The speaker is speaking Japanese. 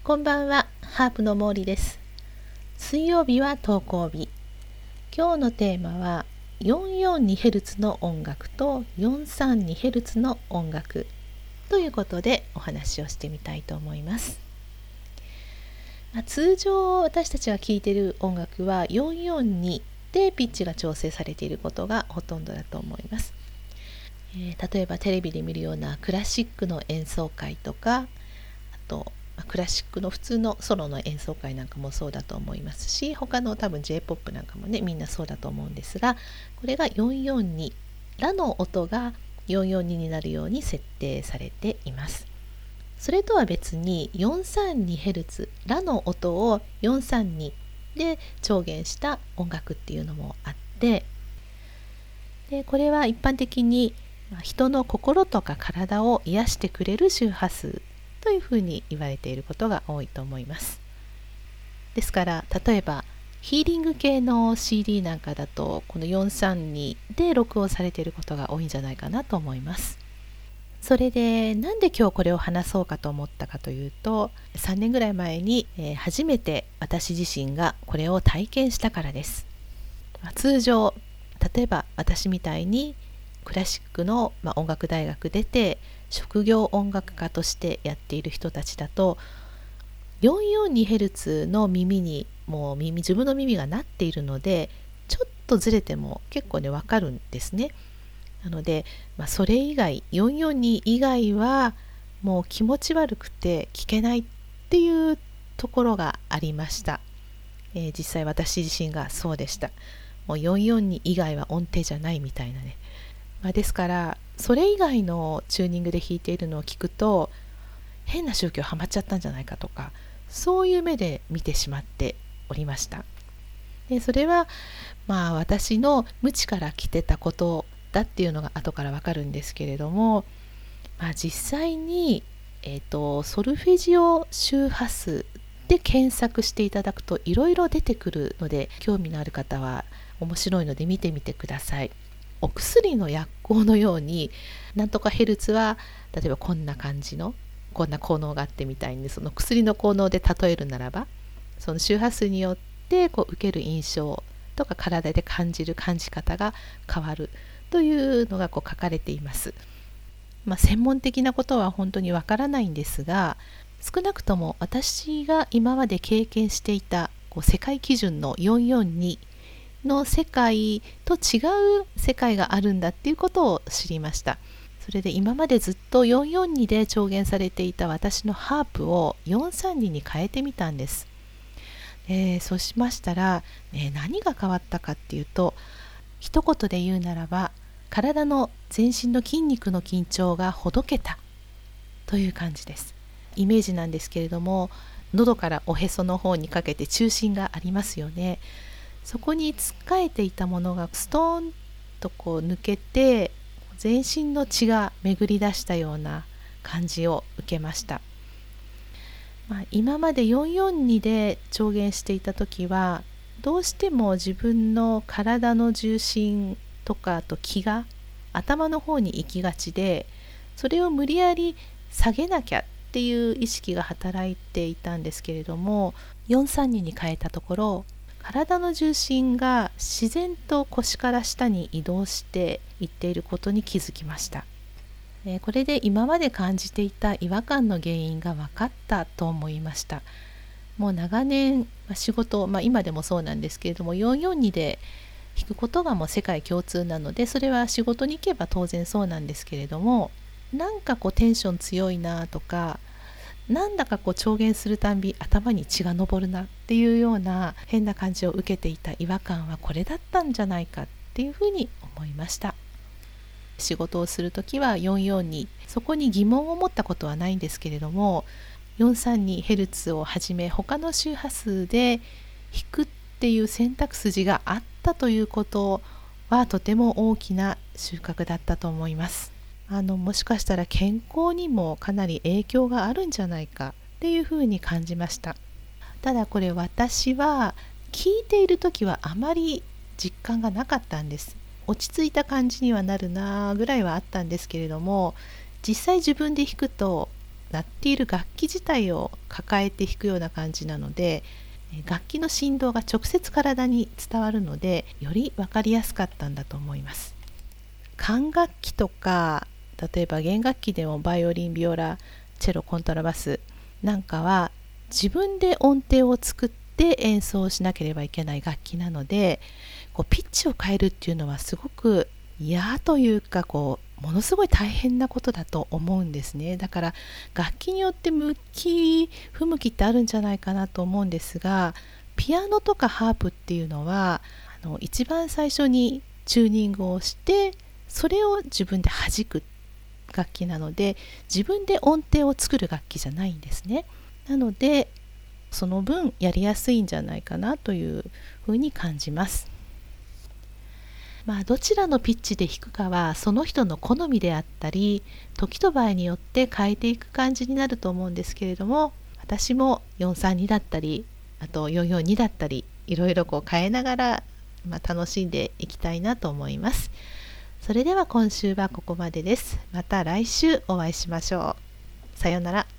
こんばんは、ハープの毛利です。水曜日は投稿日。今日のテーマは 442Hz の音楽と 432Hz の音楽ということでお話をしてみたいと思います。通常私たちが聴いている音楽は442でピッチが調整されていることがほとんどだと思います。例えばテレビで見るようなクラシックの演奏会とか、あとクラシックの普通のソロの演奏会なんかもそうだと思いますし、他の多分 J-POP なんかもね、みんなそうだと思うんですが、これが442、ラの音が442になるように設定されています。それとは別に 432Hz、ラの音を432で調弦した音楽っていうのもあって、でこれは一般的に人の心とか体を癒してくれる周波数というふうに言われていることが多いと思います。ですから例えばヒーリング系の CD なんかだとこの432で録音されていることが多いんじゃないかなと思います。それでなんで今日これを話そうかと思ったかというと、3年ぐらい前に、初めて私自身がこれを体験したからです。通常例えば私みたいにクラシックの、音楽大学出て職業音楽家としてやっている人たちだと 442Hz の耳にもう自分の耳がなっているので、ちょっとずれても結構ね分かるんですね。なので、それ以外442以外はもう気持ち悪くて聞けないっていうところがありました。実際私自身がそうでした。もう442以外は音程じゃないみたいなね。ですからそれ以外のチューニングで弾いているのを聞くと変な宗教ハマっちゃったんじゃないかとか、そういう目で見てしまっておりました。でそれは私の無知から来てたことだっていうのが後からわかるんですけれども、実際に、ソルフェジオ周波数で検索していただくといろいろ出てくるので、興味のある方は面白いので見てみてください。お薬の薬効のようになんとかヘルツは例えばこんな感じのこんな効能があってみたいに、その薬の効能で例えるならばその周波数によって受ける印象とか体で感じる感じ方が変わるというのが書かれています。専門的なことは本当にわからないんですが、少なくとも私が今まで経験していた世界基準の442の世界と違う世界があるんだっていうことを知りました。それで今までずっと442で調弦されていた私のハープを432に変えてみたんです。そうしましたら、何が変わったかっていうと、一言で言うならば体の全身の筋肉の緊張がほどけたという感じです。イメージなんですけれども、喉からおへその方にかけて中心がありますよね。そこにつっかえていたものがストーンと抜けて全身の血が巡り出したような感じを受けました。今まで442で調弦していた時はどうしても自分の体の重心とかと気が頭の方に行きがちで、それを無理やり下げなきゃっていう意識が働いていたんですけれども、432に変えたところ体の重心が自然と腰から下に移動していっていることに気づきました。これで今まで感じていた違和感の原因が分かったと思いました。もう長年仕事、今でもそうなんですけれども442で弾くことがもう世界共通なので、それは仕事に行けば当然そうなんですけれども、なんかテンション強いなとか、なんだか調弦するたんび頭に血が上るなっていうような変な感じを受けていた違和感はこれだったんじゃないかっていうふうに思いました。仕事をするときは442、そこに疑問を持ったことはないんですけれども、432Hz をはじめ他の周波数で弾くっていう選択筋があったということはとても大きな収穫だったと思います。もしかしたら健康にもかなり影響があるんじゃないかっていうふうに感じました。ただこれ私は聞いている時はあまり実感がなかったんです。落ち着いた感じにはなるなぐらいはあったんですけれども、実際自分で弾くと鳴っている楽器自体を抱えて弾くような感じなので、楽器の振動が直接体に伝わるので、より分かりやすかったんだと思います。管楽器とか、例えば弦楽器でもバイオリン、ビオラ、チェロ、コントラバスなんかは自分で音程を作って演奏しなければいけない楽器なので、ピッチを変えるっていうのはすごく嫌というか、ものすごい大変なことだと思うんですね。だから楽器によって向き不向きってあるんじゃないかなと思うんですが、ピアノとかハープっていうのは一番最初にチューニングをして、それを自分で弾く楽器なので、自分で音程を作る楽器じゃないんですね。なのでその分やりやすいんじゃないかなというふうに感じます。どちらのピッチで弾くかはその人の好みであったり、時と場合によって変えていく感じになると思うんですけれども、私も432だったり、あと442だったり、いろいろ変えながら、楽しんでいきたいなと思います。それでは今週はここまでです。また来週お会いしましょう。さようなら。